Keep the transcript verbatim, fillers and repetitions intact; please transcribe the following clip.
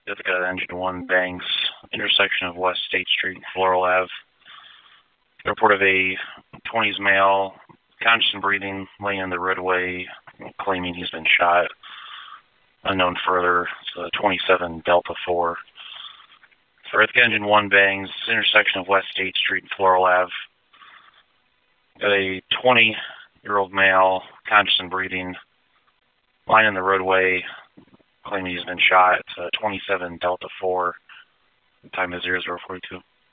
Ithaca Engine one Banks, intersection of West State Street and Floral Ave. Report of a twenties male, conscious and breathing, laying in the roadway, claiming he's been shot. Unknown further. It's a twenty-seven Delta four. For Ithaca Engine one Banks, intersection of West State Street and Floral Ave. Got a twenty-year-old male, conscious and breathing, lying in the roadway, claiming he's been shot. It's a twenty-seven Delta four. Time is zero zero forty-two.